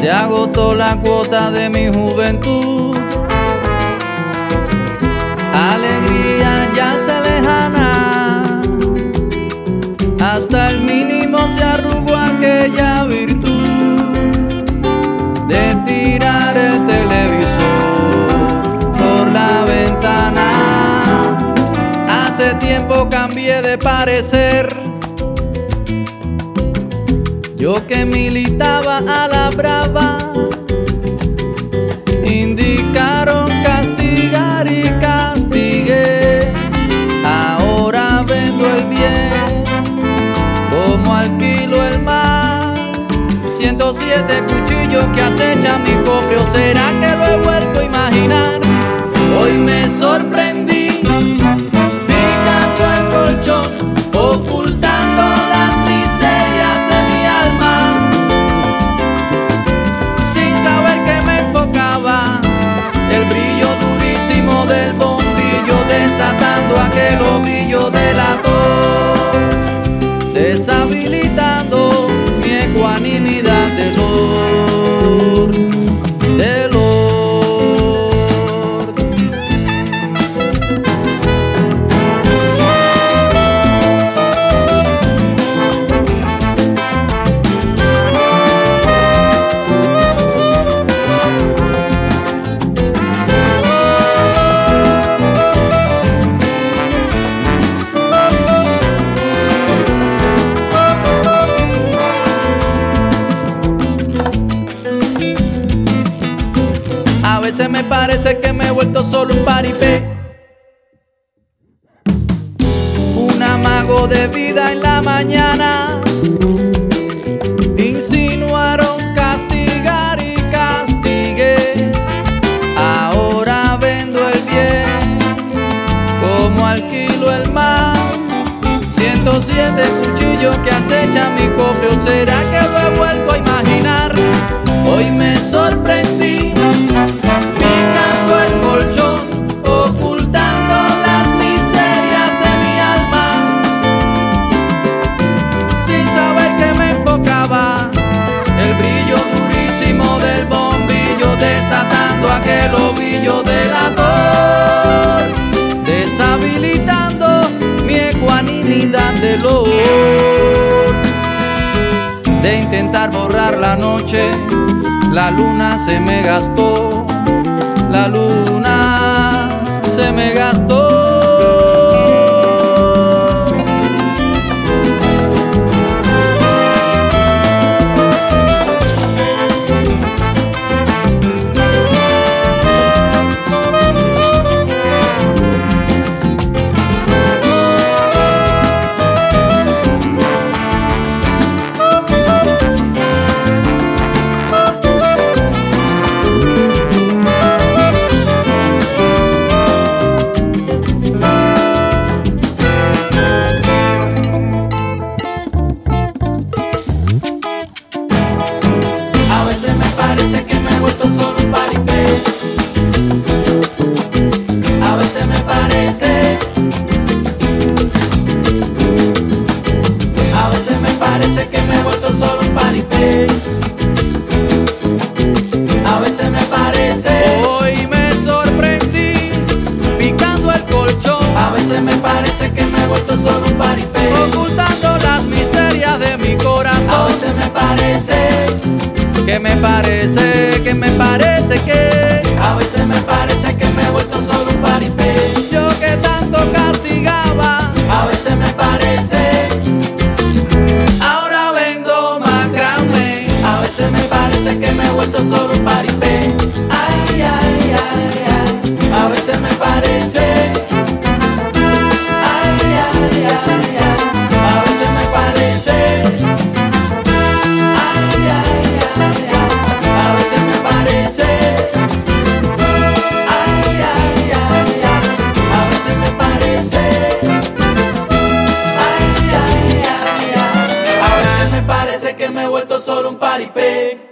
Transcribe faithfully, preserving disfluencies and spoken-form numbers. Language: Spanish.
Se agotó la cuota de mi juventud. Alegría ya se lejana, hasta el mínimo se arrugó aquella virtud de tirar el televisor por la ventana. Hace tiempo cambié de parecer, yo que militaba a la brava. Indicaron castigar y castigué. Ahora vendo el bien como alquilo el mal. ciento siete cuchillos que acechan mi cofre, ¿o será que lo he vuelto a imaginar? Hoy me sorprendí picando el colchón, ocultando las miserias de mi alma, sin saber que me enfocaba el brillo durísimo del bombillo, desatando aquel ovillo delator, deshabilitando mi ecuanimidad de Lord, de Lord. A veces me parece que me he vuelto solo un paripé, un amago de vida en la mañana. Insinuaron castigar y castigué. Ahora vendo el bien como alquilo el mal. ciento siete cuchillos que acechan mi cofre, ¿o será que lo he vuelto a imaginar? Hoy me sorprendí picando el colchón, ocultando las miserias de mi alma, sin saber que me enfocaba el brillo durísimo del bombillo, desatando aquel ovillo delator, deshabilitando mi ecuanimidad de Lord. De intentar borrar la noche, la luna se me gastó, la luna se me gastó. Parece que me he vuelto solo un paripé. A veces me parece, a veces me parece que me he vuelto solo un paripé. A veces me parece, hoy me sorprendí picando el colchón. A veces me parece que me he vuelto solo un paripé, ocultando las miserias de mi corazón. A veces me parece que me parece, que me parece que a veces me parece que me he vuelto solo un paripé. Yo que tanto castigaba, a veces me parece, ahora vendo macramé. A veces me parece que me he vuelto solo un paripé. Ay, ay, ay, ay. A veces me parece, ay, ay, ay, ay. A veces me parece, ay, ay, ay, ay. A veces me parece, ay, ay, ay, ay. A veces me parece, ay, ay, ay, ay. A veces me parece que me he vuelto solo un paripé.